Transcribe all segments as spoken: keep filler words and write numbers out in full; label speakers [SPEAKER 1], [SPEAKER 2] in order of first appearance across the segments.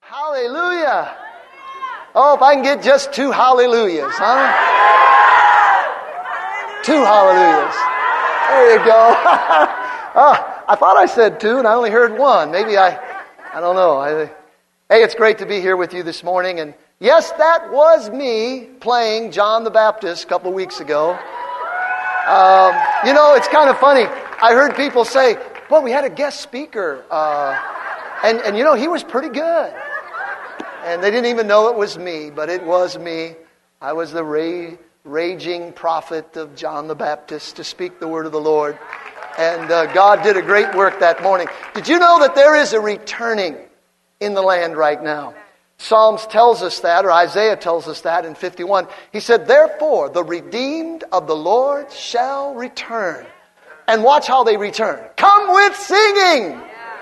[SPEAKER 1] Hallelujah. Oh, if I can get just two hallelujahs, huh? Two hallelujahs. There you go. Oh, I thought I said two and I only heard one. Maybe I, I don't know. I, hey, it's great to be here with you this morning. And yes, that was me playing John the Baptist a couple weeks ago. Um, you know, it's kind of funny. I heard people say, well, we had a guest speaker. Uh, and, and, you know, he was pretty good. And they didn't even know it was me, but it was me. I was the ra- raging prophet of John the Baptist to speak the word of the Lord. And uh, God did a great work that morning. Did you know that there is a returning in the land right now? Psalms tells us that, or Isaiah tells us that in fifty-one. He said, therefore, the redeemed of the Lord shall return. And watch how they return. Come with singing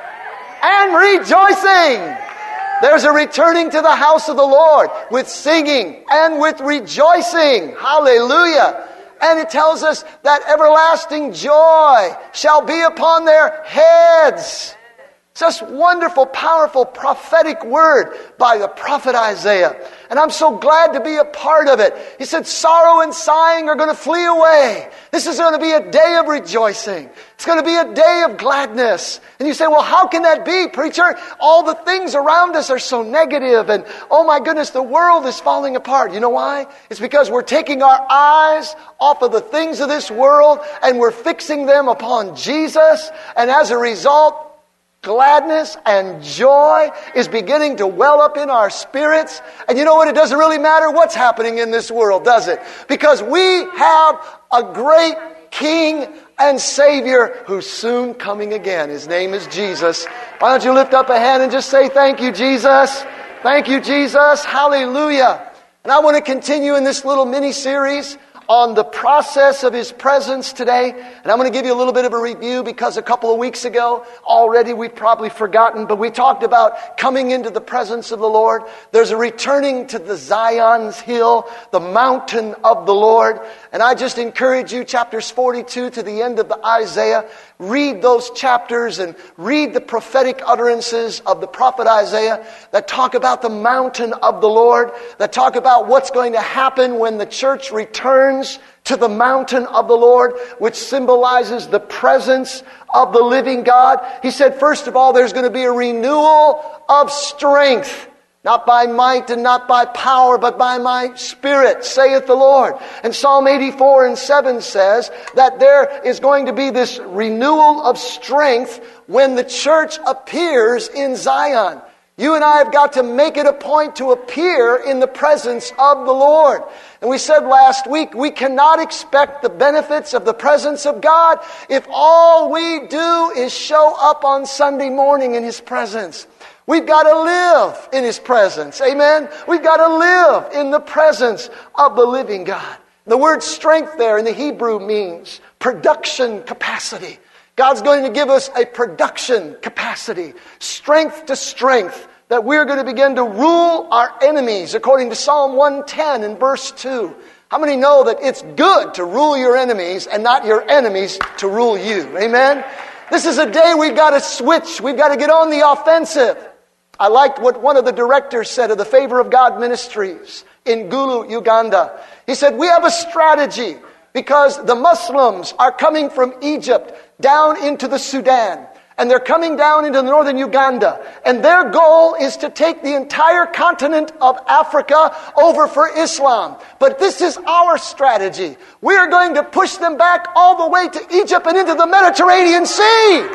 [SPEAKER 1] and rejoicing. There's a returning to the house of the Lord with singing and with rejoicing. Hallelujah. And it tells us that everlasting joy shall be upon their heads. Such wonderful, powerful, prophetic word by the prophet Isaiah. And I'm so glad to be a part of it. He said, sorrow and sighing are going to flee away. This is going to be a day of rejoicing. It's going to be a day of gladness. And you say, well, how can that be, preacher? All the things around us are so negative, and oh my goodness, the world is falling apart. You know why? It's because we're taking our eyes off of the things of this world and we're fixing them upon Jesus. And as a result, gladness and joy is beginning to well up in our spirits. And you know what? It doesn't really matter what's happening in this world, does it? Because we have a great King and Savior who's soon coming again. His name is Jesus. Why don't you lift up a hand and just say, thank you, Jesus. Thank you, Jesus. Hallelujah. And I want to continue in this little mini-series on the process of His presence today. And I'm going to give you a little bit of a review because a couple of weeks ago, already we've probably forgotten, but we talked about coming into the presence of the Lord. There's a returning to the Zion's hill, the mountain of the Lord. And I just encourage you, chapters forty-two to the end of the Isaiah, read those chapters and read the prophetic utterances of the prophet Isaiah that talk about the mountain of the Lord, that talk about what's going to happen when the church returns to the mountain of the Lord, which symbolizes the presence of the living God. He said, first of all, there's going to be a renewal of strength. Not by might and not by power, but by my Spirit, saith the Lord. And Psalm eighty-four and seven says that there is going to be this renewal of strength when the church appears in Zion. You and I have got to make it a point to appear in the presence of the Lord. And we said last week, we cannot expect the benefits of the presence of God if all we do is show up on Sunday morning in His presence. We've got to live in His presence. Amen? We've got to live in the presence of the living God. The word strength there in the Hebrew means production capacity. God's going to give us a production capacity, strength to strength, that we're going to begin to rule our enemies according to Psalm one ten and verse two. How many know that it's good to rule your enemies and not your enemies to rule you? Amen? This is a day we've got to switch. We've got to get on the offensive. I liked what one of the directors said of the Favor of God Ministries in Gulu, Uganda. He said, we have a strategy because the Muslims are coming from Egypt down into the Sudan. And they're coming down into northern Uganda. And their goal is to take the entire continent of Africa over for Islam. But this is our strategy. We are going to push them back all the way to Egypt and into the Mediterranean Sea.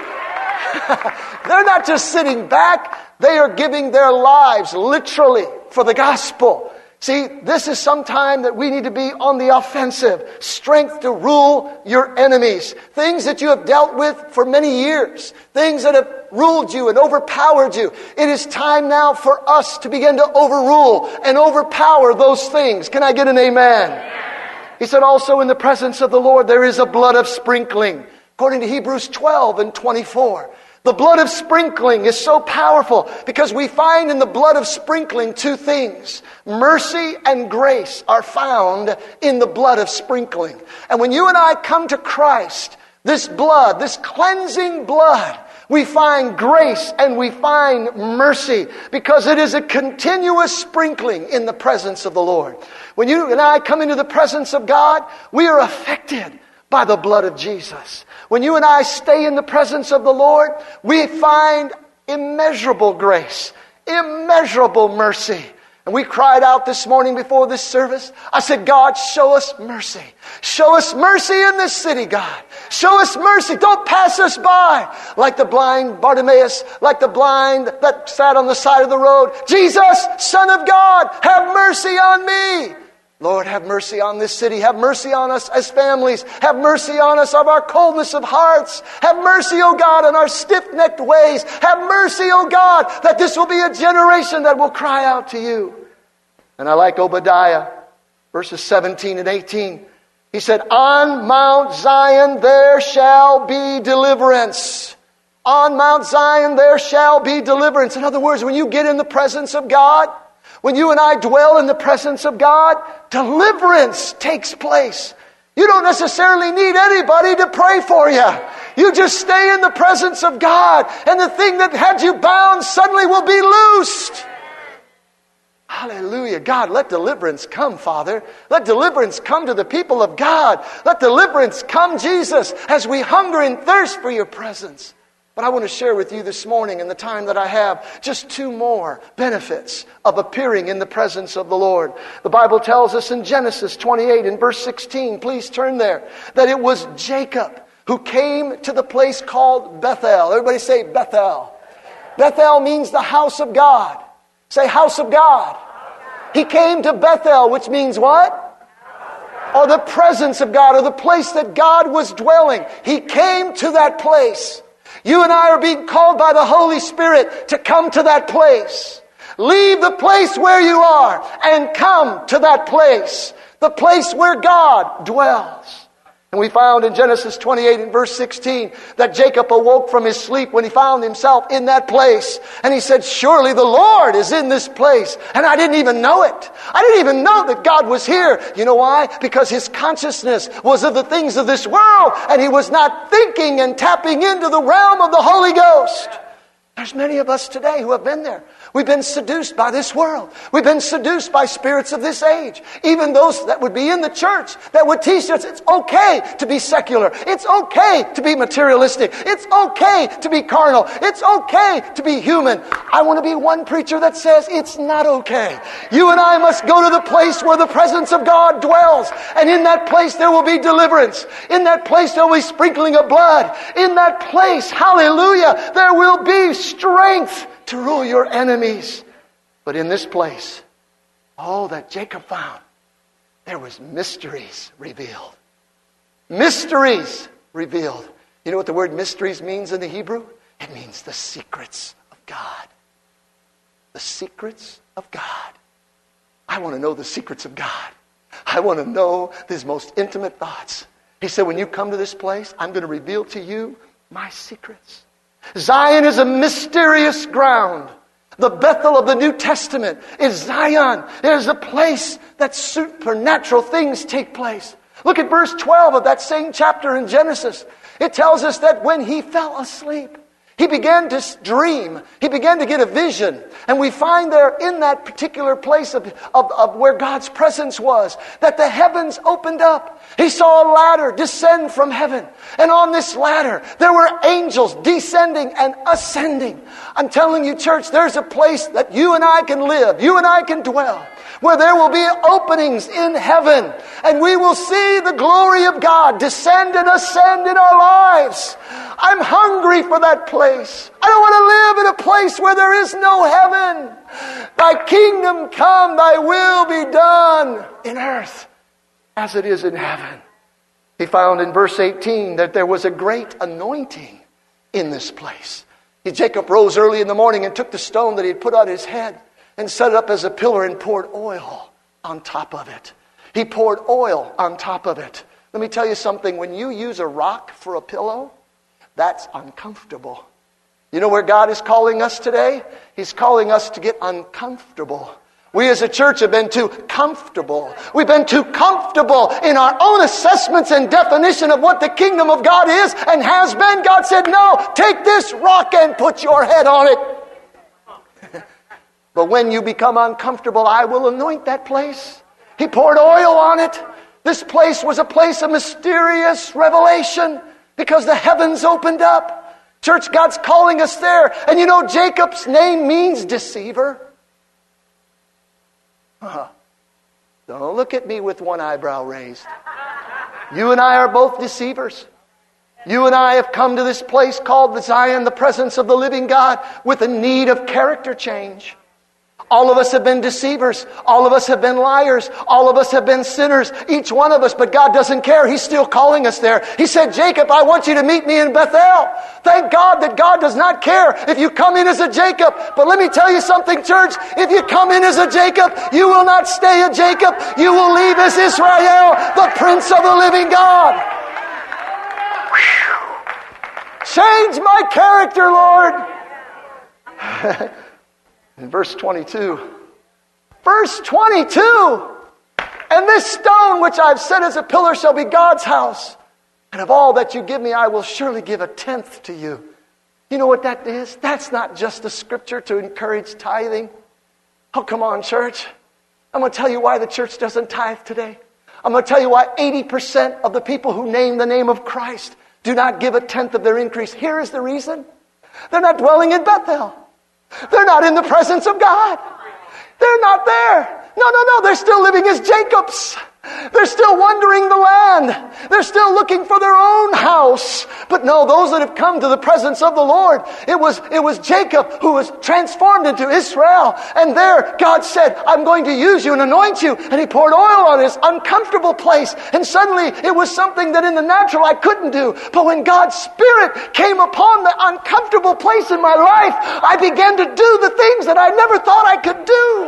[SPEAKER 1] They're not just sitting back. They are giving their lives literally for the gospel. See, this is some time that we need to be on the offensive. Strength to rule your enemies. Things that you have dealt with for many years. Things that have ruled you and overpowered you. It is time now for us to begin to overrule and overpower those things. Can I get an amen? He said also in the presence of the Lord there is a blood of sprinkling. According to Hebrews twelve and twenty-four. The blood of sprinkling is so powerful because we find in the blood of sprinkling two things. Mercy and grace are found in the blood of sprinkling. And when you and I come to Christ, this blood, this cleansing blood we find grace and we find mercy because it is a continuous sprinkling in the presence of the Lord. When you and I come into the presence of God, we are affected by the blood of Jesus. When you and I stay in the presence of the Lord, we find immeasurable grace, immeasurable mercy. And we cried out this morning before this service. I said, God, show us mercy. Show us mercy in this city, God. Show us mercy. Don't pass us by. Like the blind Bartimaeus, like the blind that sat on the side of the road. Jesus, Son of God, have mercy on me. Lord, have mercy on this city. Have mercy on us as families. Have mercy on us of our coldness of hearts. Have mercy, O God, on our stiff-necked ways. Have mercy, O God, that this will be a generation that will cry out to you. And I like Obadiah, verses seventeen and eighteen. He said, on Mount Zion there shall be deliverance. On Mount Zion there shall be deliverance. In other words, when you get in the presence of God, when you and I dwell in the presence of God, deliverance takes place. You don't necessarily need anybody to pray for you. You just stay in the presence of God, and the thing that had you bound suddenly will be loosed. Hallelujah. God, let deliverance come, Father. Let deliverance come to the people of God. Let deliverance come, Jesus, as we hunger and thirst for your presence. But I want to share with you this morning, in the time that I have, just two more benefits of appearing in the presence of the Lord. The Bible tells us in Genesis twenty-eight and verse sixteen, please turn there, that it was Jacob who came to the place called Bethel. Everybody say Bethel. Bethel means the house of God. Say house of God. He came to Bethel, which means what? Or the presence of God, or the place that God was dwelling. He came to that place. You and I are being called by the Holy Spirit to come to that place. Leave the place where you are and come to that place. The place where God dwells. And we found in Genesis twenty-eight and verse sixteen that Jacob awoke from his sleep when he found himself in that place. And he said, surely the Lord is in this place. And I didn't even know it. I didn't even know that God was here. You know why? Because his consciousness was of the things of this world. And he was not thinking and tapping into the realm of the Holy Ghost. There's many of us today who have been there. We've been seduced by this world. We've been seduced by spirits of this age. Even those that would be in the church that would teach us it's okay to be secular. It's okay to be materialistic. It's okay to be carnal. It's okay to be human. I want to be one preacher that says it's not okay. You and I must go to the place where the presence of God dwells. And in that place there will be deliverance. In that place there will be sprinkling of blood. In that place, hallelujah, there will be strength to rule your enemies. But in this place, oh, that Jacob found, there was mysteries revealed. Mysteries revealed. You know what the word mysteries means in the Hebrew? It means the secrets of God. The secrets of God. I want to know the secrets of God. I want to know His most intimate thoughts. He said, when you come to this place, I'm going to reveal to you my secrets. Zion is a mysterious ground. The Bethel of the New Testament is Zion. It is a place that supernatural things take place. Look at verse twelve of that same chapter in Genesis. It tells us that when he fell asleep, he began to dream. He began to get a vision. And we find there in that particular place of, of, of where God's presence was, that the heavens opened up. He saw a ladder descend from heaven. And on this ladder, there were angels descending and ascending. I'm telling you, church, there's a place that you and I can live. You and I can dwell. Where there will be openings in heaven. And we will see the glory of God descend and ascend in our lives. I'm hungry for that place. I don't want to live in a place where there is no heaven. Thy kingdom come, thy will be done in earth as it is in heaven. He found in verse eighteen that there was a great anointing in this place. Jacob rose early in the morning and took the stone that he had put on his head and set it up as a pillar and poured oil on top of it. He poured oil on top of it. Let me tell you something. When you use a rock for a pillow, that's uncomfortable. You know where God is calling us today? He's calling us to get uncomfortable. We as a church have been too comfortable. We've been too comfortable in our own assessments and definition of what the kingdom of God is and has been. God said, no, take this rock and put your head on it. But when you become uncomfortable, I will anoint that place. He poured oil on it. This place was a place of mysterious revelation because the heavens opened up. Church, God's calling us there. And you know, Jacob's name means deceiver. Uh-huh. Don't look at me with one eyebrow raised. You and I are both deceivers. You and I have come to this place called the Zion, the presence of the living God, with a need of character change. All of us have been deceivers. All of us have been liars. All of us have been sinners. Each one of us. But God doesn't care. He's still calling us there. He said, Jacob, I want you to meet me in Bethel. Thank God that God does not care if you come in as a Jacob. But let me tell you something, church. If you come in as a Jacob, you will not stay a Jacob. You will leave as Israel, the Prince of the living God. Whew. Change my character, Lord. In verse twenty-two, verse twenty-two, and this stone which I've set as a pillar shall be God's house, and of all that you give me, I will surely give a tenth to you. You know what that is? That's not just a scripture to encourage tithing. Oh, come on, church. I'm going to tell you why the church doesn't tithe today. I'm going to tell you why eighty percent of the people who name the name of Christ do not give a tenth of their increase. Here is the reason. They're not dwelling in Bethel. They're not in the presence of God. They're not there. No, no, no. They're still living as Jacobs. They're still wandering the land. They're still looking for their own house. But no, those that have come to the presence of the Lord, it was, it was Jacob who was transformed into Israel. And there, God said, I'm going to use you and anoint you. And He poured oil on this uncomfortable place. And suddenly, it was something that in the natural I couldn't do. But when God's Spirit came upon the uncomfortable place in my life, I began to do the things that I never thought I could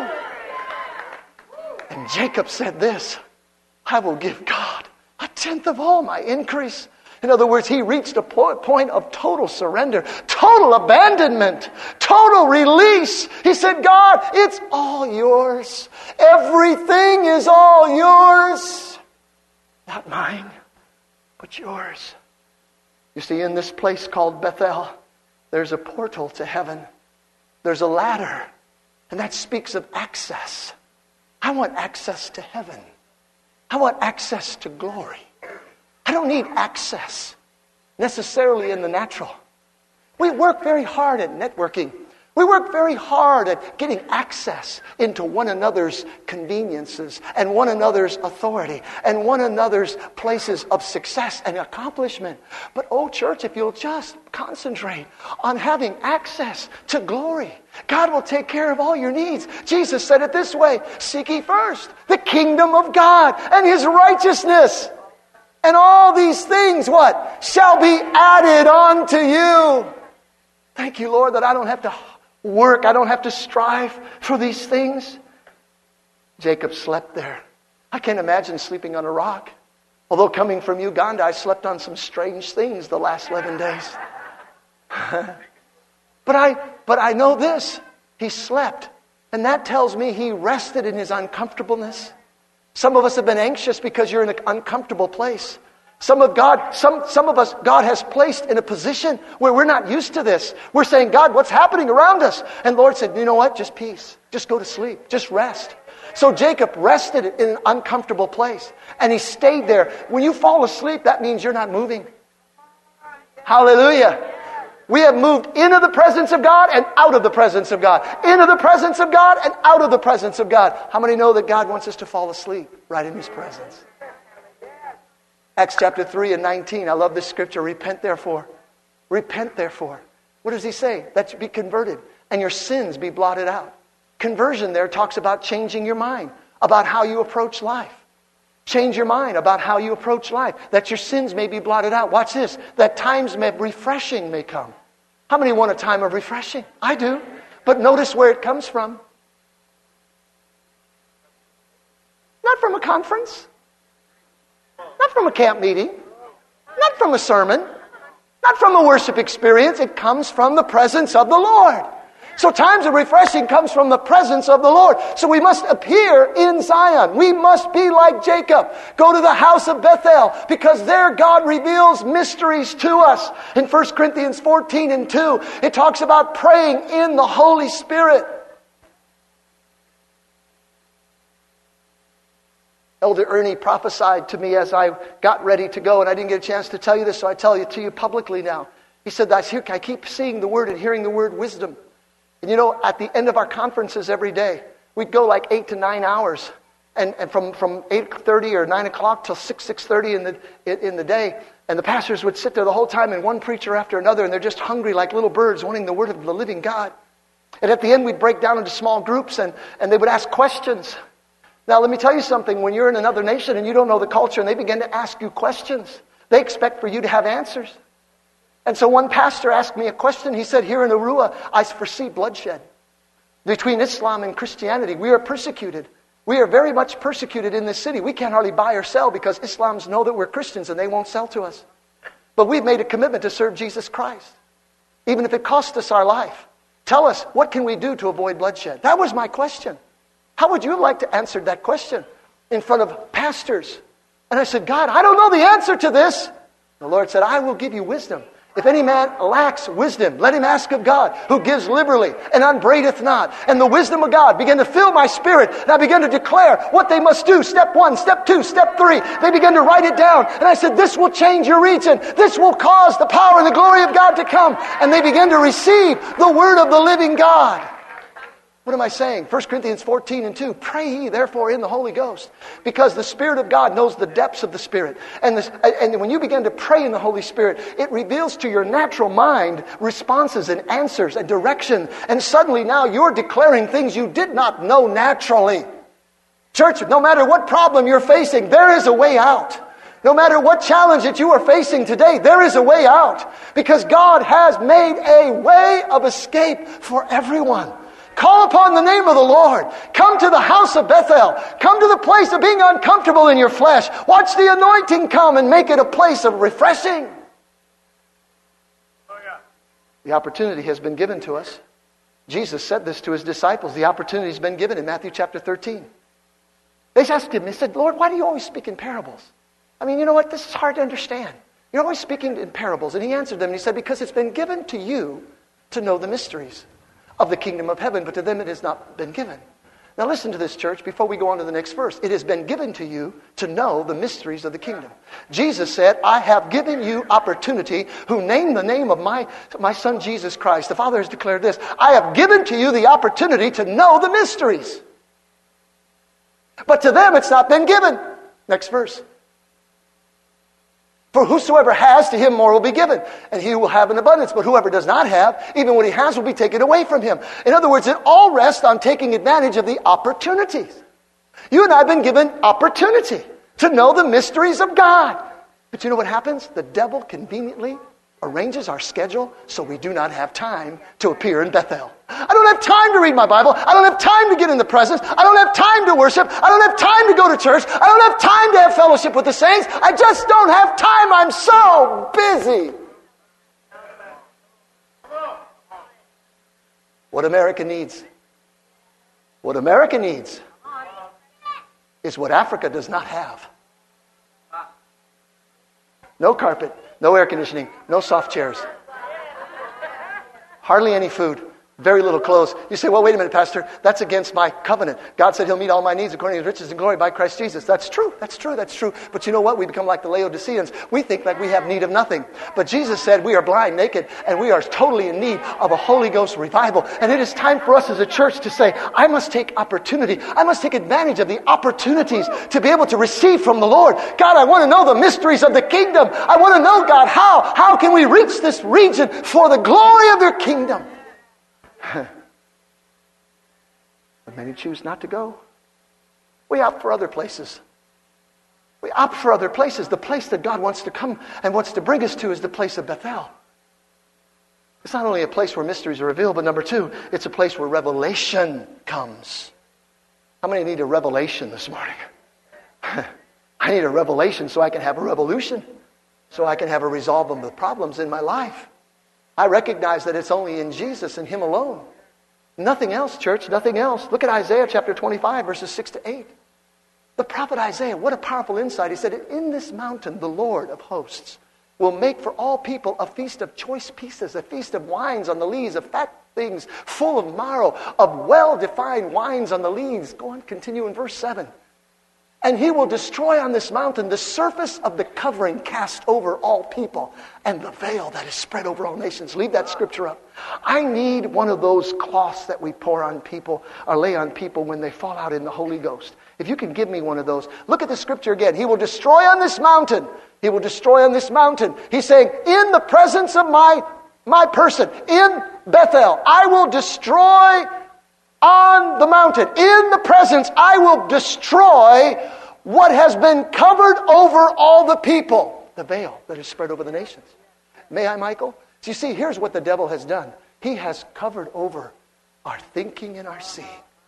[SPEAKER 1] do. And Jacob said this, I will give God a tenth of all my increase. In other words, he reached a point of total surrender, total abandonment, total release. He said, God, it's all yours. Everything is all yours. Not mine, but yours. You see, in this place called Bethel, there's a portal to heaven. There's a ladder, and that speaks of access. I want access to heaven. I want access to glory. I don't need access necessarily in the natural. We work very hard at networking. We work very hard at getting access into one another's conveniences and one another's authority and one another's places of success and accomplishment. But oh, church, if you'll just concentrate on having access to glory, God will take care of all your needs. Jesus said it this way, seek ye first the kingdom of God and His righteousness. And all these things, what? Shall be added unto you. Thank you, Lord, that I don't have to work. I don't have to strive for these things. Jacob slept there. I can't imagine sleeping on a rock. Although coming from Uganda, I slept on some strange things the last eleven days. but I, but I know this. He slept. And that tells me he rested in his uncomfortableness. Some of us have been anxious because you're in an uncomfortable place. Some of God, some, some of us, God has placed in a position where we're not used to this. We're saying, God, what's happening around us? And the Lord said, you know what? Just peace. Just go to sleep. Just rest. So Jacob rested in an uncomfortable place. And he stayed there. When you fall asleep, that means you're not moving. Hallelujah. We have moved into the presence of God and out of the presence of God. Into the presence of God and out of the presence of God. How many know that God wants us to fall asleep right in His presence? Acts chapter three and nineteen. I love this scripture. Repent therefore. Repent therefore. What does he say? That you be converted and your sins be blotted out. Conversion there talks about changing your mind about how you approach life. Change your mind about how you approach life. That your sins may be blotted out. Watch this. That times of refreshing may come. How many want a time of refreshing? I do. But notice where it comes from. Not from a conference. Not from a camp meeting. Not from a sermon. Not from a worship experience. It comes from the presence of the Lord. So times of refreshing comes from the presence of the Lord. So we must appear in Zion. We must be like Jacob. Go to the house of Bethel, because there God reveals mysteries to us. In First Corinthians fourteen and two, it talks about praying in the Holy Spirit. Elder Ernie prophesied to me as I got ready to go, and I didn't get a chance to tell you this, so I tell it to you publicly now. He said, I keep seeing the word and hearing the word wisdom. And you know, at the end of our conferences every day, we'd go like eight to nine hours. And, and from, from eight thirty or nine o'clock till six, six thirty in the, in the day. And the pastors would sit there the whole time, and one preacher after another, and they're just hungry like little birds wanting the word of the living God. And at the end, we'd break down into small groups, and, and they would ask questions. Now, let me tell you something. When you're in another nation and you don't know the culture, and they begin to ask you questions, they expect for you to have answers. And so one pastor asked me a question. He said, here in Arua, I foresee bloodshed between Islam and Christianity. We are persecuted. We are very much persecuted in this city. We can't hardly buy or sell because Islams know that we're Christians and they won't sell to us. But we've made a commitment to serve Jesus Christ, even if it costs us our life. Tell us, what can we do to avoid bloodshed? That was my question. How would you have liked to answer that question in front of pastors? And I said, God, I don't know the answer to this. The Lord said, I will give you wisdom. If any man lacks wisdom, let him ask of God, who gives liberally and upbraideth not. And the wisdom of God began to fill my spirit. And I began to declare what they must do. Step one, step two, step three. They began to write it down. And I said, this will change your region. This will cause the power and the glory of God to come. And they began to receive the word of the living God. What am I saying? First Corinthians fourteen and two. Pray ye therefore in the Holy Ghost. Because the Spirit of God knows the depths of the Spirit. And, this, and when you begin to pray in the Holy Spirit, it reveals to your natural mind responses and answers and direction. And suddenly now you're declaring things you did not know naturally. Church, no matter what problem you're facing, there is a way out. No matter what challenge that you are facing today, there is a way out. Because God has made a way of escape for everyone. Call upon the name of the Lord. Come to the house of Bethel. Come to the place of being uncomfortable in your flesh. Watch the anointing come and make it a place of refreshing. Oh, yeah. The opportunity has been given to us. Jesus said this to his disciples. The opportunity has been given in Matthew chapter thirteen. They asked him, they said, Lord, why do you always speak in parables? I mean, you know what? This is hard to understand. You're always speaking in parables. And he answered them and he said, because it's been given to you to know the mysteries of the kingdom of heaven, but to them it has not been given. Now listen to this, church, before we go on to the next verse. It has been given to you to know the mysteries of the kingdom. Jesus said, I have given you opportunity, who name the name of my, my son Jesus Christ. The Father has declared this. I have given to you the opportunity to know the mysteries. But to them it's not been given. Next verse. For whosoever has, to him more will be given, and he will have an abundance. But whoever does not have, even what he has will be taken away from him. In other words, it all rests on taking advantage of the opportunities. You and I have been given opportunity to know the mysteries of God. But you know what happens? The devil conveniently arranges our schedule so we do not have time to appear in Bethel. I don't have time to read my Bible. I don't have time to get in the presence. I don't have time to worship. I don't have time to go to church. I don't have time to have fellowship with the saints. I just don't have time. I'm so busy. What America needs, what America needs is what Africa does not have. No carpet, no air conditioning, no soft chairs, hardly any food, very little clothes. You say, well, wait a minute, Pastor. That's against my covenant. God said he'll meet all my needs according to his riches and glory by Christ Jesus. That's true. That's true. That's true. But you know what? We become like the Laodiceans. We think that we have need of nothing. But Jesus said we are blind, naked, and we are totally in need of a Holy Ghost revival. And it is time for us as a church to say, I must take opportunity. I must take advantage of the opportunities to be able to receive from the Lord. God, I want to know the mysteries of the kingdom. I want to know, God, how? How can we reach this region for the glory of your kingdom? But many choose not to go. We opt for other places. We opt for other places. The place that God wants to come and wants to bring us to is the place of Bethel. It's not only a place where mysteries are revealed, but number two, it's a place where revelation comes. How many need a revelation this morning? I need a revelation so I can have a revolution, so I can have a resolve of the problems in my life. I recognize that it's only in Jesus and him alone Nothing else, church, nothing else. Look at Isaiah chapter twenty-five, verses six to eight. The prophet Isaiah, what a powerful insight. He said, in this mountain, the Lord of hosts will make for all people a feast of choice pieces, a feast of wines on the lees, of fat things full of marrow, of well-defined wines on the lees. Go on, continue in verse seven. And he will destroy on this mountain the surface of the covering cast over all people and the veil that is spread over all nations. Leave that scripture up. I need one of those cloths that we pour on people or lay on people when they fall out in the Holy Ghost. If you can give me one of those. Look at the scripture again. He will destroy on this mountain. He will destroy on this mountain. He's saying, in the presence of my, my person, in Bethel, I will destroy on the mountain. In the presence, I will destroy what has been covered over all the people. The veil that is spread over the nations. May I, Michael? So you see, here's what the devil has done. He has covered over our thinking and our seeing.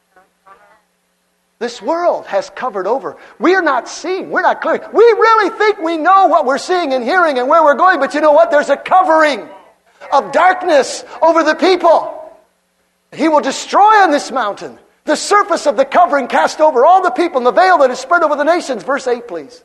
[SPEAKER 1] This world has covered over. We are not seeing. We're not clear. We really think we know what we're seeing and hearing and where we're going. But you know what? There's a covering of darkness over the people. He will destroy on this mountain the surface of the covering cast over all the people and the veil that is spread over the nations. Verse eight, please.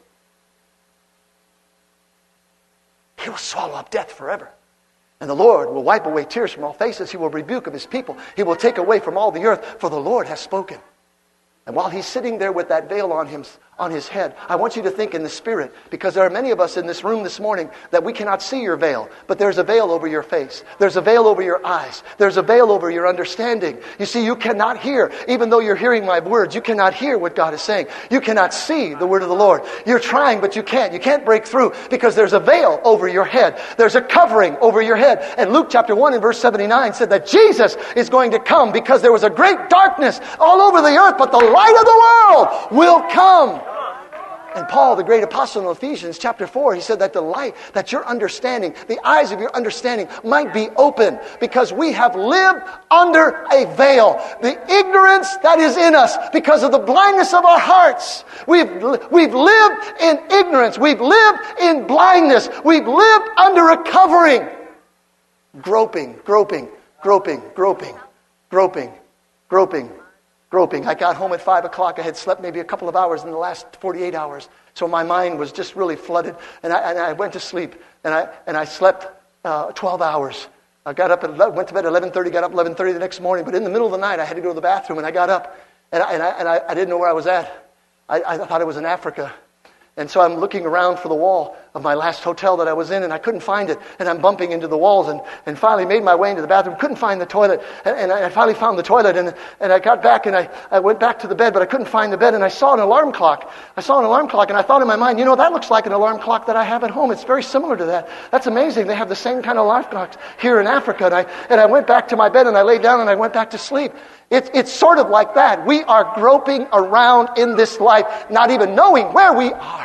[SPEAKER 1] He will swallow up death forever. And the Lord will wipe away tears from all faces. He will rebuke of his people. He will take away from all the earth, for the Lord has spoken. And while he's sitting there with that veil on him, on his head, I want you to think in the Spirit, because there are many of us in this room this morning that we cannot see your veil, but there's a veil over your face. There's a veil over your eyes. There's a veil over your understanding. You see, you cannot hear, even though you're hearing my words, you cannot hear what God is saying. You cannot see the word of the Lord. You're trying, but you can't. You can't break through because there's a veil over your head. There's a covering over your head. And Luke chapter one and verse seventy-nine said that Jesus is going to come because there was a great darkness all over the earth, but the light of the world will come. And Paul, the great apostle in Ephesians chapter four, he said that the light, that your understanding, the eyes of your understanding might be open, because we have lived under a veil. The ignorance that is in us because of the blindness of our hearts. We've, we've lived in ignorance. We've lived in blindness. We've lived under a covering. Groping, groping, groping, groping, groping, groping. Groping. I got home at five o'clock. I had slept maybe a couple of hours in the last forty-eight hours. So my mind was just really flooded. And I, and I went to sleep. And I and I slept uh, twelve hours. I got up, at, went to bed at eleven thirty, got up eleven thirty the next morning. But in the middle of the night, I had to go to the bathroom. And I got up. And I, and I, and I, I didn't know where I was at. I, I thought I was in Africa. And so I'm looking around for the wall of my last hotel that I was in, and I couldn't find it. And I'm bumping into the walls, and, and finally made my way into the bathroom. Couldn't find the toilet. And, and I finally found the toilet, and, and I got back, and I, I went back to the bed, but I couldn't find the bed, and I saw an alarm clock. I saw an alarm clock, and I thought in my mind, you know, that looks like an alarm clock that I have at home. It's very similar to that. That's amazing. They have the same kind of alarm clocks here in Africa. And I, and I went back to my bed, and I laid down, and I went back to sleep. It's, it's sort of like that. We are groping around in this life, not even knowing where we are.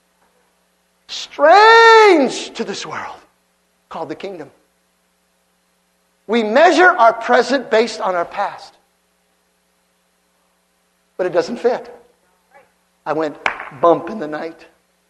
[SPEAKER 1] Strange to this world, called the kingdom. We measure our present based on our past. But it doesn't fit. I went bump in the night.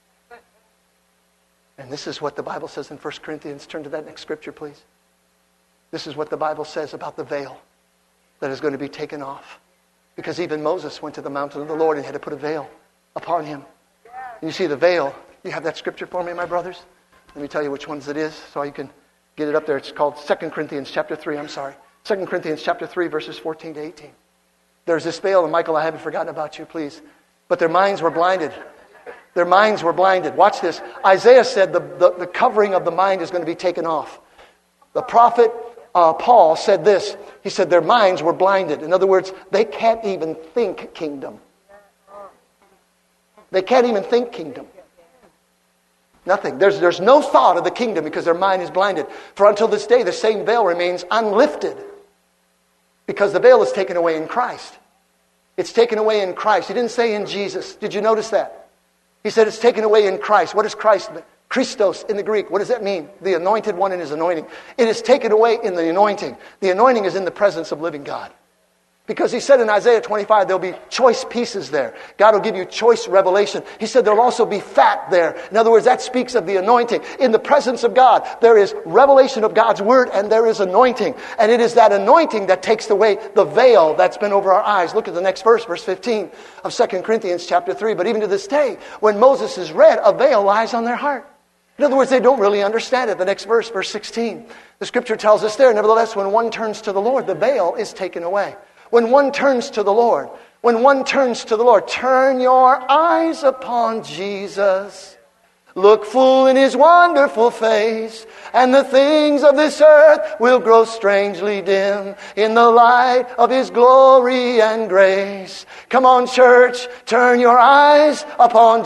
[SPEAKER 1] And this is what the Bible says in First Corinthians. Turn to that next scripture, please. This is what the Bible says about the veil that is going to be taken off. Because even Moses went to the mountain of the Lord and had to put a veil upon him. And you see the veil. You have that scripture for me, my brothers? Let me tell you which ones it is so you can get it up there. It's called Second Corinthians chapter three. I'm sorry. Second Corinthians chapter three, verses fourteen to eighteen. There's this veil, and Michael, I haven't forgotten about you, please. But their minds were blinded. Their minds were blinded. Watch this. Isaiah said the, the, the covering of the mind is going to be taken off. The prophet uh, Paul said this. He said their minds were blinded. In other words, they can't even think kingdom. They can't even think kingdom. Nothing. There's, there's no thought of the kingdom because their mind is blinded. For until this day, the same veil remains unlifted because the veil is taken away in Christ. It's taken away in Christ. He didn't say in Jesus. Did you notice that? He said it's taken away in Christ. What does Christ mean? Christos in the Greek. What does that mean? The anointed one in his anointing. It is taken away in the anointing. The anointing is in the presence of living God. Because he said in Isaiah twenty-five, there'll be choice pieces there. God will give you choice revelation. He said there'll also be fat there. In other words, that speaks of the anointing. In the presence of God, there is revelation of God's word and there is anointing. And it is that anointing that takes away the veil that's been over our eyes. Look at the next verse, verse fifteen of Second Corinthians chapter three. But even to this day, when Moses is read, a veil lies on their heart. In other words, they don't really understand it. The next verse, verse sixteen. The scripture tells us there, nevertheless, when one turns to the Lord, the veil is taken away. When one turns to the Lord, when one turns to the Lord, turn your eyes upon Jesus. Look full in His wonderful face, and the things of this earth will grow strangely dim in the light of His glory and grace. Come on, church, turn your eyes upon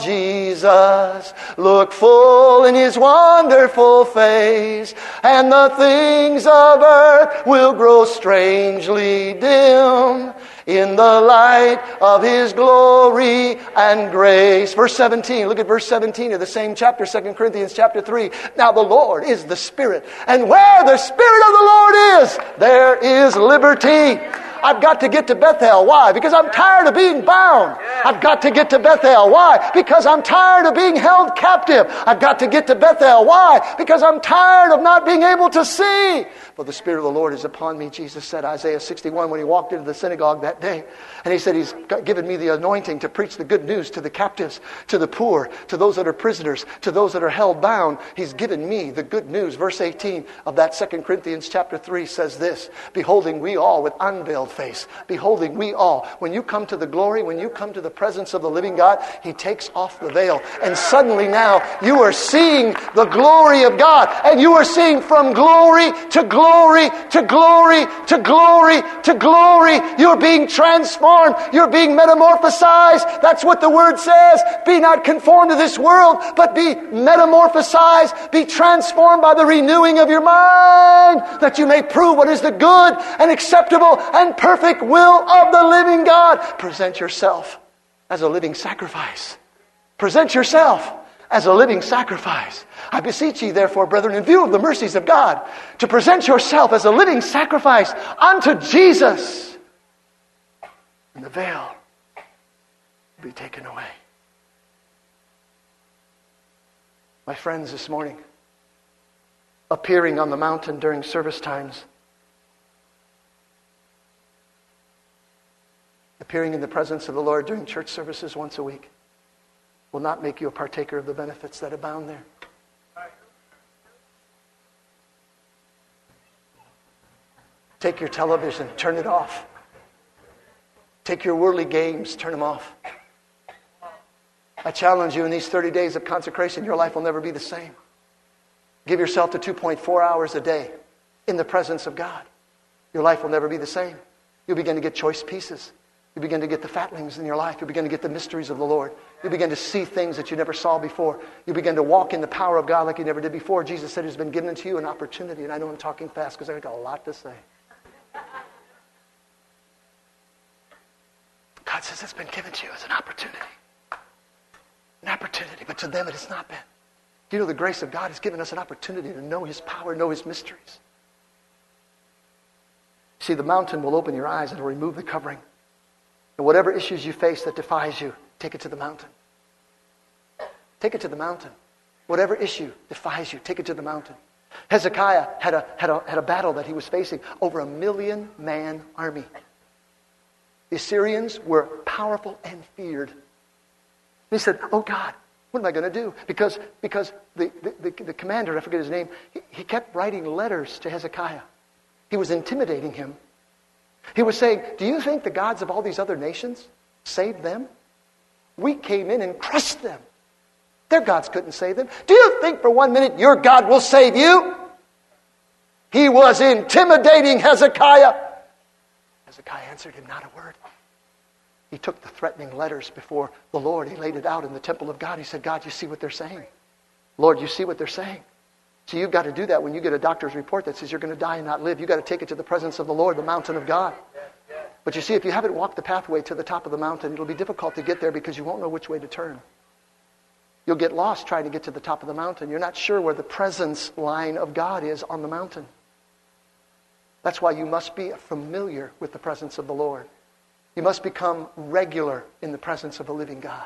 [SPEAKER 1] Jesus. Look full in His wonderful face, and the things of earth will grow strangely dim in the light of His glory and grace. Verse seventeen, look at verse seventeen of the same chapter, Second Corinthians chapter three. Now the Lord is the Spirit, and where the Spirit of the Lord is, there is liberty. I've got to get to Bethel. Why? Because I'm tired of being bound. I've got to get to Bethel. Why? Because I'm tired of being held captive. I've got to get to Bethel. Why? Because I'm tired of not being able to see. For the Spirit of the Lord is upon me, Jesus said, Isaiah sixty-one, when He walked into the synagogue that day. And He said, He's given me the anointing to preach the good news to the captives, to the poor, to those that are prisoners, to those that are held bound. He's given me the good news. Verse eighteen of that Second Corinthians chapter three says this, beholding we all with unveiled face, beholding we all. When you come to the glory, when you come to the presence of the living God, He takes off the veil. And suddenly now you are seeing the glory of God. And you are seeing from glory to glory. Glory to glory to glory to glory. You're being transformed. You're being metamorphosized. That's what the word says. Be not conformed to this world, but be metamorphosized. Be transformed by the renewing of your mind, that you may prove what is the good and acceptable and perfect will of the living God. Present yourself as a living sacrifice. Present yourself as a living sacrifice. I beseech ye, therefore, brethren, in view of the mercies of God, to present yourself as a living sacrifice unto Jesus. And the veil will be taken away. My friends, this morning, appearing on the mountain during service times, appearing in the presence of the Lord during church services once a week, will not make you a partaker of the benefits that abound there. Take your television, turn it off. Take your worldly games, turn them off. I challenge you in these thirty days of consecration, your life will never be the same. Give yourself to two point four hours a day in the presence of God. Your life will never be the same. You'll begin to get choice pieces. You begin to get the fatlings in your life. You begin to get the mysteries of the Lord. You begin to see things that you never saw before. You begin to walk in the power of God like you never did before. Jesus said it's been given to you an opportunity. And I know I'm talking fast because I've got a lot to say. God says it's been given to you as an opportunity. An opportunity, but to them it has not been. Do you know the grace of God has given us an opportunity to know His power, know His mysteries? See, the mountain will open your eyes and will remove the covering. And whatever issues you face that defies you, take it to the mountain. Take it to the mountain. Whatever issue defies you, take it to the mountain. Hezekiah had a, had a, had a battle that he was facing. Over a million man army. The Assyrians were powerful and feared. He said, oh God, what am I going to do? Because, because the, the, the, the commander, I forget his name, he, he kept writing letters to Hezekiah. He was intimidating him. He was saying, do you think the gods of all these other nations saved them? We came in and crushed them. Their gods couldn't save them. Do you think for one minute your God will save you? He was intimidating Hezekiah. Hezekiah answered him not a word. He took the threatening letters before the Lord. He laid it out in the temple of God. He said, God, you see what they're saying. Lord, you see what they're saying. So you've got to do that when you get a doctor's report that says you're going to die and not live. You've got to take it to the presence of the Lord, the mountain of God. But you see, if you haven't walked the pathway to the top of the mountain, it'll be difficult to get there because you won't know which way to turn. You'll get lost trying to get to the top of the mountain. You're not sure where the presence line of God is on the mountain. That's why you must be familiar with the presence of the Lord. You must become regular in the presence of the living God.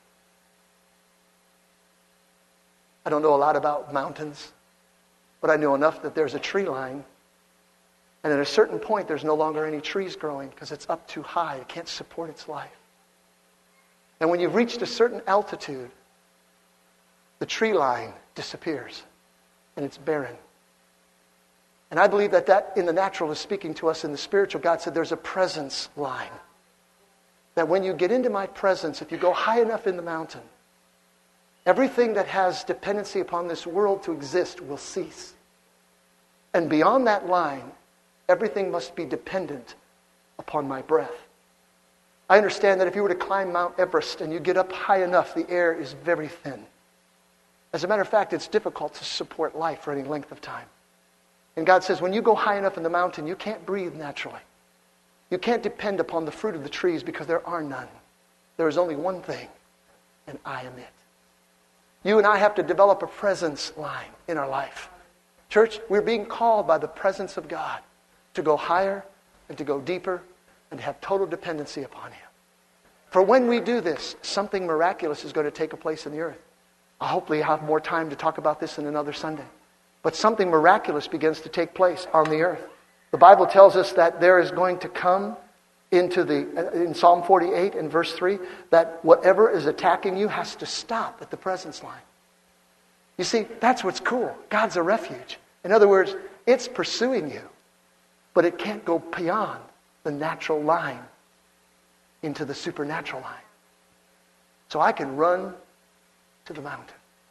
[SPEAKER 1] I don't know a lot about mountains, but I know enough that there's a tree line. And at a certain point, there's no longer any trees growing because it's up too high. It can't support its life. And when you've reached a certain altitude, the tree line disappears and it's barren. And I believe that that in the natural is speaking to us in the spiritual. God said there's a presence line. That when you get into my presence, if you go high enough in the mountain, everything that has dependency upon this world to exist will cease. And beyond that line, everything must be dependent upon my breath. I understand that if you were to climb Mount Everest and you get up high enough, the air is very thin. As a matter of fact, it's difficult to support life for any length of time. And God says, when you go high enough in the mountain, you can't breathe naturally. You can't depend upon the fruit of the trees because there are none. There is only one thing, and I am it. You and I have to develop a presence line in our life. Church, we're being called by the presence of God to go higher and to go deeper and to have total dependency upon Him. For when we do this, something miraculous is going to take place in the earth. I'll hopefully have more time to talk about this in another Sunday. But something miraculous begins to take place on the earth. The Bible tells us that there is going to come into the, in Psalm forty-eight and verse three, that whatever is attacking you has to stop at the presence line. You see, that's what's cool. God's a refuge. In other words, it's pursuing you, but it can't go beyond the natural line into the supernatural line. So I can run to the mountain.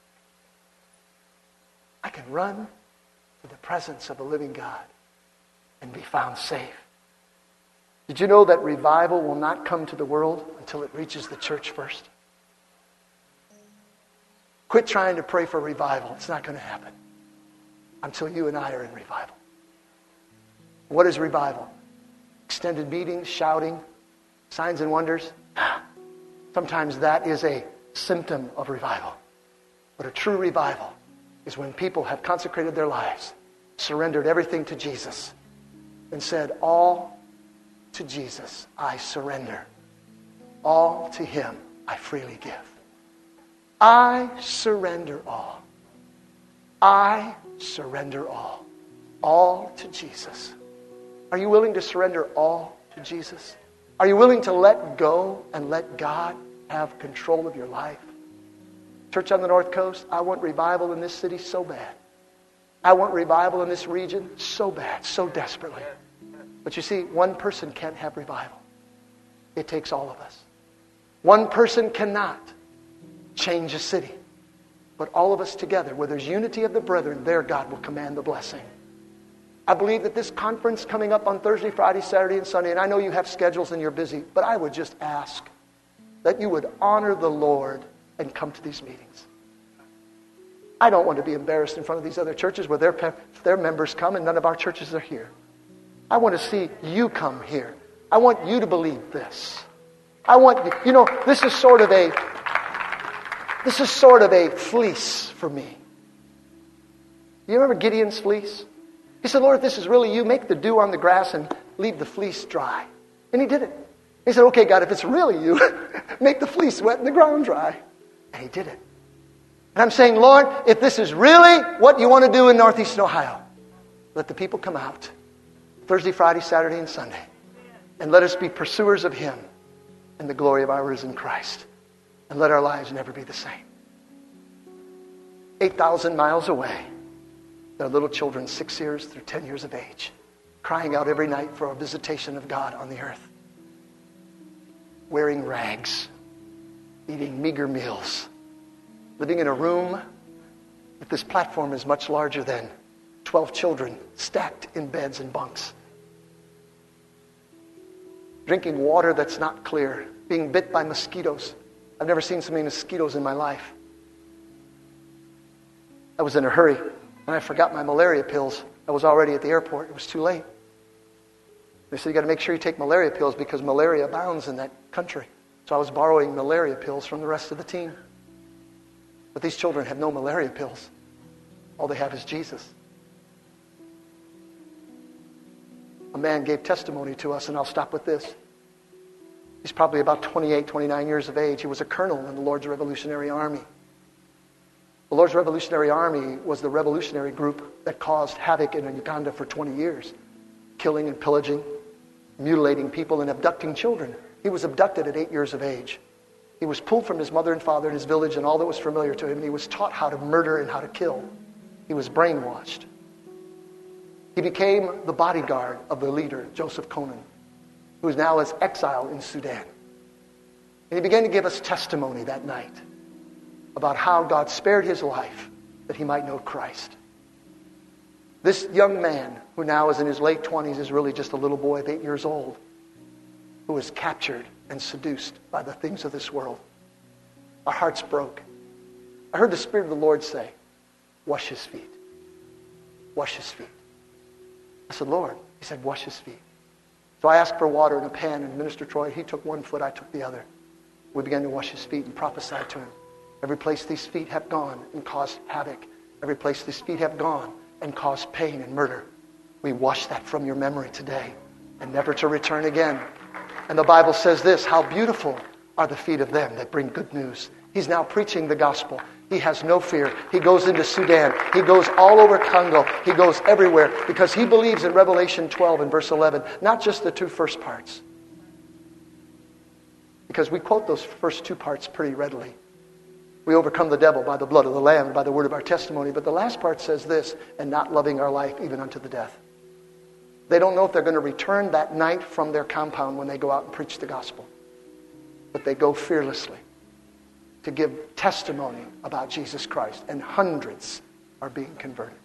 [SPEAKER 1] I can run to the presence of the living God and be found safe. Did you know that revival will not come to the world until it reaches the church first? Quit trying to pray for revival. It's not going to happen until you and I are in revival. What is revival? Extended meetings, shouting, signs and wonders. Sometimes that is a symptom of revival. But a true revival is when people have consecrated their lives, surrendered everything to Jesus, and said, all to Jesus I surrender. All to Him I freely give. I surrender all. I surrender all. All to Jesus. Are you willing to surrender all to Jesus? Are you willing to let go and let God have control of your life? Church on the North Coast, I want revival in this city so bad. I want revival in this region so bad, so desperately. But you see, one person can't have revival. It takes all of us. One person cannot change a city. But all of us together, where there's unity of the brethren, there God will command the blessing. I believe that this conference coming up on Thursday, Friday, Saturday, and Sunday, and I know you have schedules and you're busy, but I would just ask that you would honor the Lord and come to these meetings. I don't want to be embarrassed in front of these other churches where their, their members come and none of our churches are here. I want to see you come here. I want you to believe this. I want, you know, this is sort of a, this is sort of a fleece for me. You remember Gideon's fleece? He said, Lord, if this is really you, make the dew on the grass and leave the fleece dry. And He did it. He said, okay, God, if it's really you, make the fleece wet and the ground dry. And He did it. And I'm saying, Lord, if this is really what you want to do in Northeastern Ohio, let the people come out Thursday, Friday, Saturday, and Sunday. And let us be pursuers of Him and the glory of our risen Christ. And let our lives never be the same. eight thousand miles away, there are little children six years through ten years of age, crying out every night for a visitation of God on the earth. Wearing rags, eating meager meals, living in a room that this platform is much larger than twelve children stacked in beds and bunks. Drinking water that's not clear, being bit by mosquitoes. I've never seen so many mosquitoes in my life. I was in a hurry, and I forgot my malaria pills. I was already at the airport. It was too late. They said, you got to make sure you take malaria pills because malaria abounds in that country. So I was borrowing malaria pills from the rest of the team. But these children have no malaria pills. All they have is Jesus. a man gave testimony to us, and I'll stop with this. He's probably about twenty-eight, twenty-nine years of age. He was a colonel in the Lord's Revolutionary Army. The Lord's Revolutionary Army was the revolutionary group that caused havoc in Uganda for twenty years, killing and pillaging, mutilating people, and abducting children. He was abducted at eight years of age. He was pulled from his mother and father and his village and all that was familiar to him, and he was taught how to murder and how to kill. He was brainwashed. He became the bodyguard of the leader, Joseph Kony, who is now as exile in Sudan. And he began to give us testimony that night about how God spared his life that he might know Christ. This young man, who now is in his late twenties, is really just a little boy of eight years old, who was captured and seduced by the things of this world. Our hearts broke. I heard the Spirit of the Lord say, wash his feet. Wash his feet. I said, Lord. He said, wash his feet. So I asked for water in a pan, and Minister Troy, he took one foot, I took the other. We began to wash his feet and prophesy to him. Every place these feet have gone and caused havoc, every place these feet have gone and caused pain and murder, we wash that from your memory today and never to return again. And the Bible says this, how beautiful are the feet of them that bring good news. He's now preaching the gospel. He has no fear. He goes into Sudan. He goes all over Congo. He goes everywhere because he believes in Revelation twelve and verse eleven, not just the two first parts. Because we quote those first two parts pretty readily. We overcome the devil by the blood of the Lamb and by the word of our testimony. But the last part says this, and not loving our life even unto the death. They don't know if they're going to return that night from their compound when they go out and preach the gospel. But they go fearlessly to give testimony about Jesus Christ. And hundreds are being converted.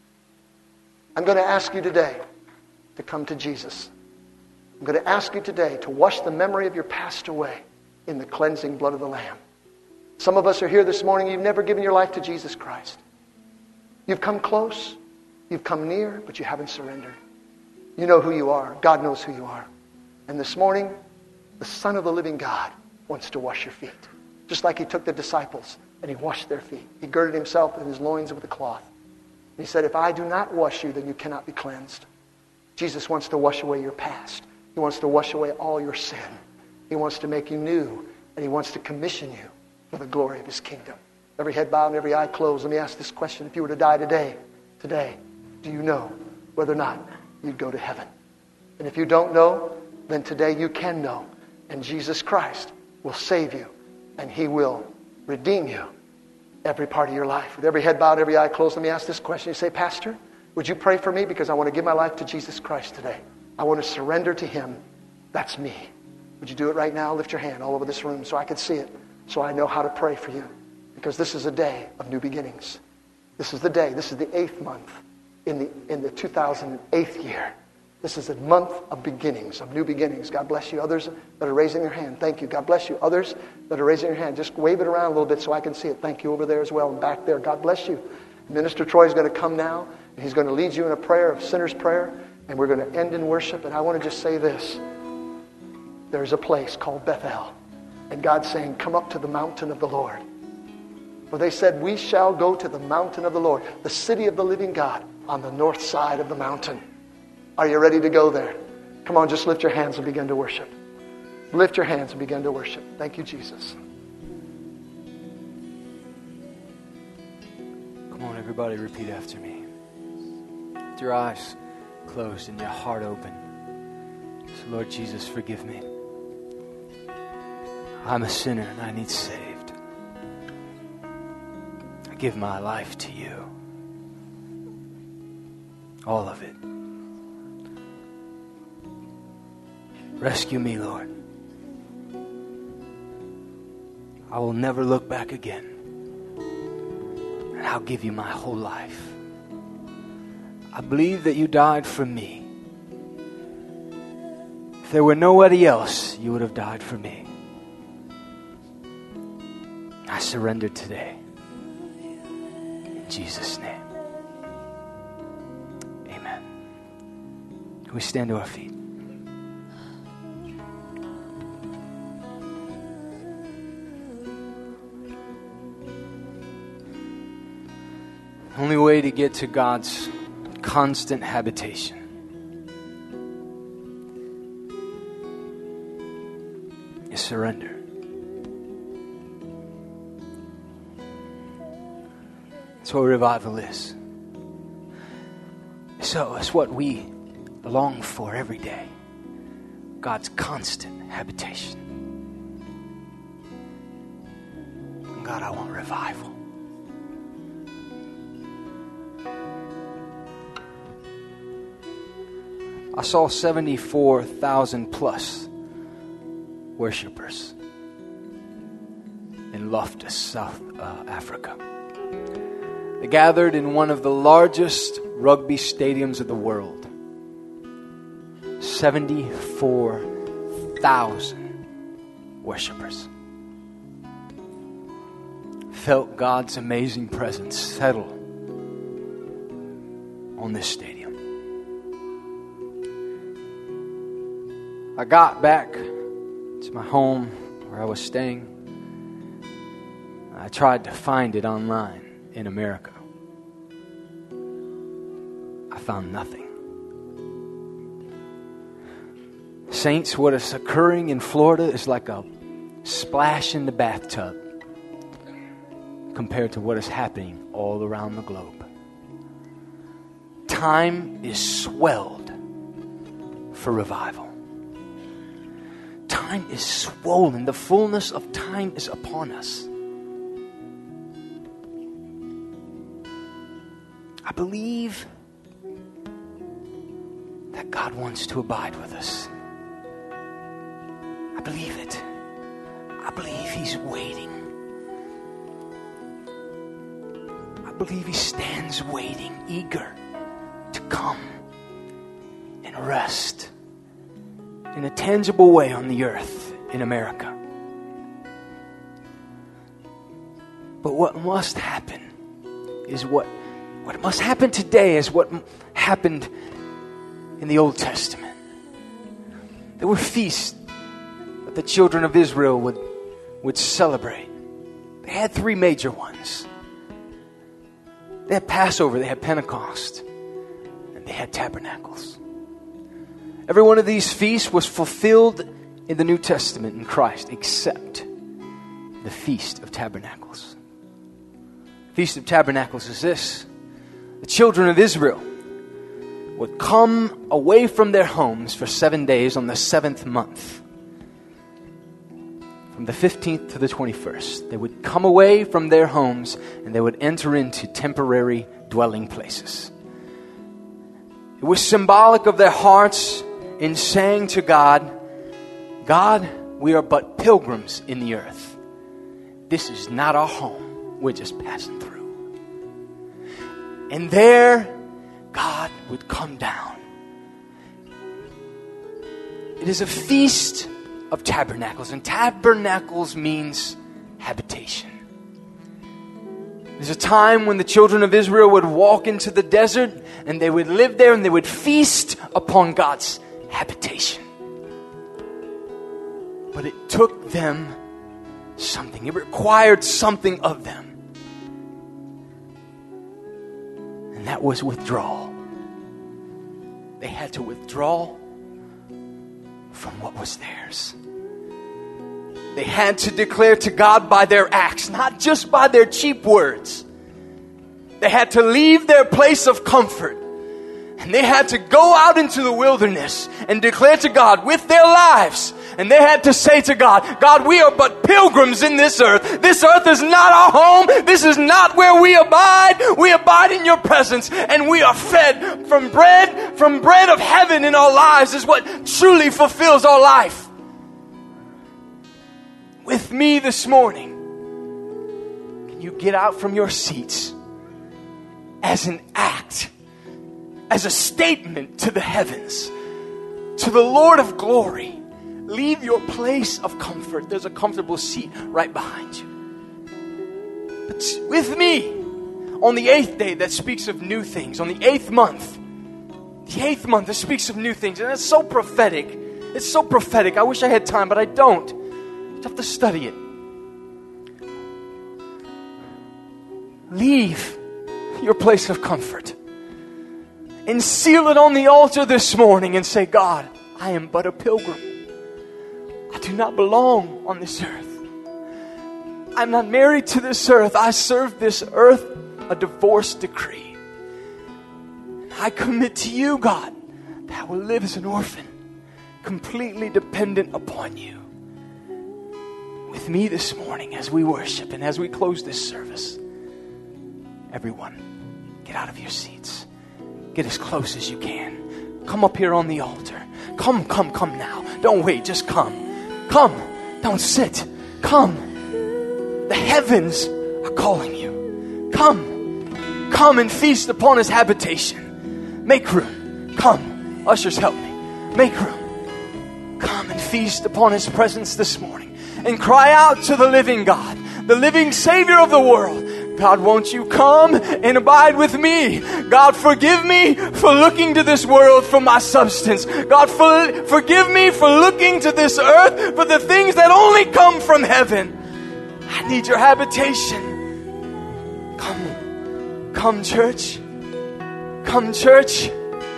[SPEAKER 1] I'm going to ask you today to come to Jesus. I'm going to ask you today to wash the memory of your past away in the cleansing blood of the Lamb. Some of us are here this morning, you've never given your life to Jesus Christ. You've come close, you've come near, but you haven't surrendered. You know who you are. God knows who you are. And this morning, the Son of the living God wants to wash your feet. Just like he took the disciples and he washed their feet. He girded himself in his loins with a cloth. And he said, if I do not wash you, then you cannot be cleansed. Jesus wants to wash away your past. He wants to wash away all your sin. He wants to make you new. And he wants to commission you for the glory of his kingdom. Every head bowed and every eye closed. Let me ask this question. If you were to die today, today, do you know whether or not you'd go to heaven? And if you don't know, then today you can know. And Jesus Christ will save you. And he will redeem you every part of your life. With every head bowed, every eye closed, let me ask this question. You say, Pastor, would you pray for me? Because I want to give my life to Jesus Christ today. I want to surrender to him. That's me. Would you do it right now? Lift your hand all over this room so I can see it. So I know how to pray for you. Because this is a day of new beginnings. This is the day. This is the eighth month in the in the two thousand eight year. This is a month of beginnings, of new beginnings. God bless you. Others that are raising their hand, thank you. God bless you. Others that are raising your hand, just wave it around a little bit so I can see it. Thank you over there as well and back there. God bless you. Minister Troy is going to come now, and he's going to lead you in a prayer of sinner's prayer, and we're going to end in worship. And I want to just say this. There's a place called Bethel, and God's saying, come up to the mountain of the Lord. For they said, we shall go to the mountain of the Lord, the city of the living God, on the north side of the mountain. Are you ready to go there? Come on, just lift your hands and begin to worship. Lift your hands and begin to worship. Thank you, Jesus.
[SPEAKER 2] Come on, everybody, repeat after me. With your eyes closed and your heart open. So, Lord Jesus, forgive me. I'm a sinner and I need saved. I give my life to you. All of it. Rescue me, Lord. I will never look back again. And I'll give you my whole life. I believe that you died for me. If there were nobody else, you would have died for me. I surrender today. In Jesus' name. Amen. Can we stand to our feet? The only way to get to God's constant habitation is surrender. That's what revival is. So it's what we long for every day. God's constant habitation. God, I want revival. I saw seventy-four thousand plus worshipers in Loftus, South uh, Africa. They gathered in one of the largest rugby stadiums of the world. seventy-four thousand worshipers felt God's amazing presence settle on this stadium. I got back to my home where I was staying. I tried to find it online in America. I found nothing. Saints, what is occurring in Florida is like a splash in the bathtub compared to what is happening all around the globe. Time is swelled for revival. Time is swollen. The fullness of time is upon us. I believe that God wants to abide with us. I believe it. I believe He's waiting. I believe He stands waiting, eager to come and rest in a tangible way on the earth in America. But what must happen is what what must happen today is what happened in the Old Testament. There were feasts that the children of Israel would would celebrate. They had three major ones. They had Passover, they had Pentecost, and they had Tabernacles. Every one of these feasts was fulfilled in the New Testament in Christ, except the Feast of Tabernacles. The Feast of Tabernacles is this. The children of Israel would come away from their homes for seven days on the seventh month. From the fifteenth to the twenty-first, they would come away from their homes and they would enter into temporary dwelling places. It was symbolic of their hearts in saying to God, God, we are but pilgrims in the earth. This is not our home. We're just passing through. And there, God would come down. It is a feast of tabernacles, and tabernacles means habitation. There's a time when the children of Israel would walk into the desert and they would live there and they would feast upon God's habitation. But it took them something. It required something of them. And that was withdrawal. They had to withdraw from what was theirs. They had to declare to God by their acts, not just by their cheap words. They had to leave their place of comfort. And they had to go out into the wilderness and declare to God with their lives. And they had to say to God, God, we are but pilgrims in this earth. This earth is not our home. This is not where we abide. We abide in your presence. And we are fed from bread, from bread of heaven in our lives is what truly fulfills our life. With me this morning, can you get out from your seats as an act, as a statement to the heavens, to the Lord of glory? Leave your place of comfort. There's a comfortable seat right behind you. But with me, on the eighth day that speaks of new things, on the eighth month, the eighth month that speaks of new things, and it's so prophetic. It's so prophetic. I wish I had time, but I don't. You have to study it. Leave your place of comfort and seal it on the altar this morning and say, God, I am but a pilgrim. I do not belong on this earth. I'm not married to this earth. I serve this earth a divorce decree. I commit to you, God, that I will live as an orphan, completely dependent upon you. With me this morning as we worship and as we close this service, everyone, get out of your seats. Get as close as you can. Come up here on the altar. Come, come, come now. Don't wait, just come. Come, don't sit. Come. The heavens are calling you. Come, come and feast upon His habitation. Make room. Come, ushers, help me. Make room. Come and feast upon His presence this morning and cry out to the living God, the living Savior of the world. God, won't you come and abide with me? God, forgive me for looking to this world for my substance. God, for, forgive me for looking to this earth for the things that only come from heaven. I need your habitation. Come, come church. Come church.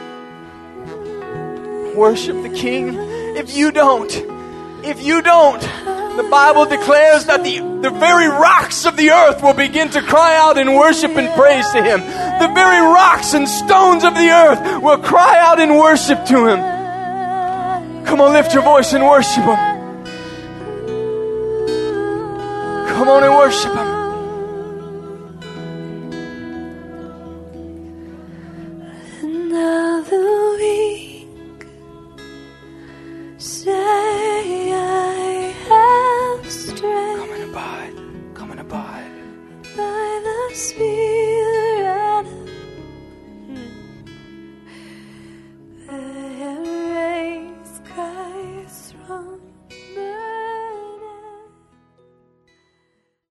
[SPEAKER 2] Worship the King. If you don't, if you don't, the Bible declares that the, the very rocks of the earth will begin to cry out in worship and praise to Him. The very rocks and stones of the earth will cry out in worship to Him. Come on, lift your voice and worship Him. Come on and worship Him.